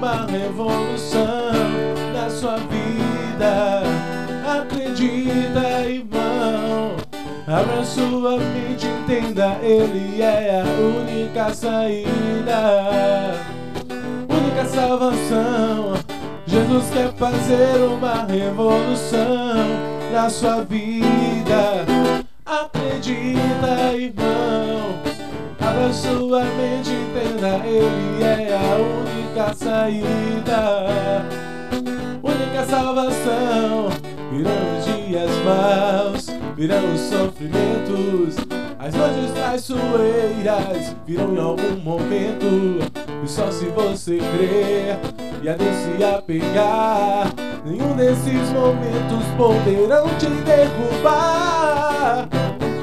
uma revolução na sua vida. Acredita, irmão, abra sua mente, entenda, Ele é a única saída, única salvação. Jesus quer fazer uma revolução na sua vida. Acredita, irmão, abra sua mente, entenda, Ele é a única saída, única salvação. Virão dias maus, virão sofrimentos, as noites traiçoeiras virão em algum momento. E só se você crer e a Deus se apegar, nenhum desses momentos poderão te derrubar.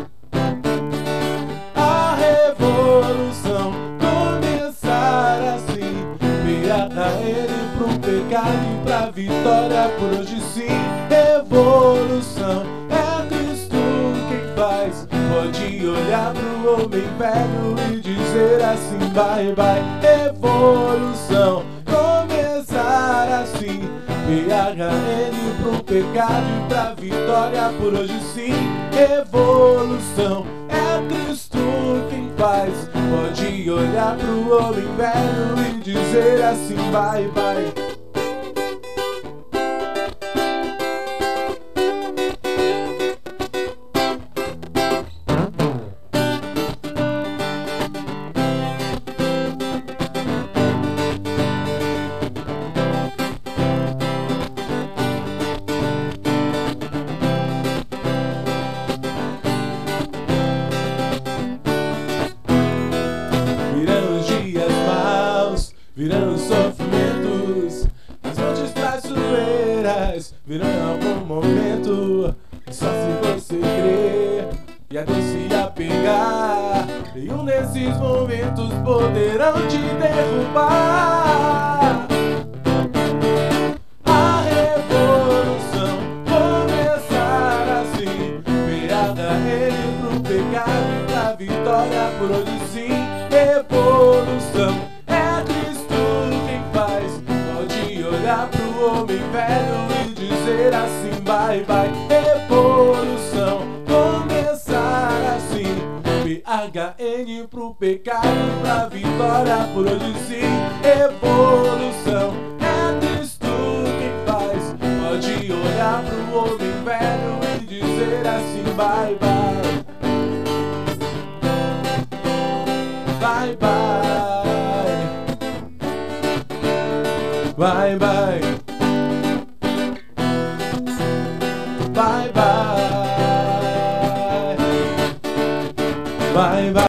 A revolução começar assim, virada Ele pro pecado e pra vitória por hoje sim. Revolução é Cristo quem faz. Pode olhar pro homem velho e dizer assim: vai, vai. Revolução começar assim, PHN pro pecado e pra vitória por hoje sim. Revolução é Cristo quem faz. Pode olhar pro homem velho e dizer assim: vai, vai. Virão sofrimentos, as noites traiçoeiras virão em algum momento. Só se você crer e a Deus se apegar, nenhum desses momentos poderão te derrubar. A revolução começar assim, virada Ele pro pecado e pra vitória por hoje sim. Revolução olhar pro homem velho e dizer assim: vai, vai. Revolução começar assim, PHN pro pecado e pra vitória por hoje sim. Revolução é Cristo quem faz. Pode olhar pro homem velho e dizer assim: vai, vai. Vai, vai. Vai, vai. Vai, vai. Vai, vai.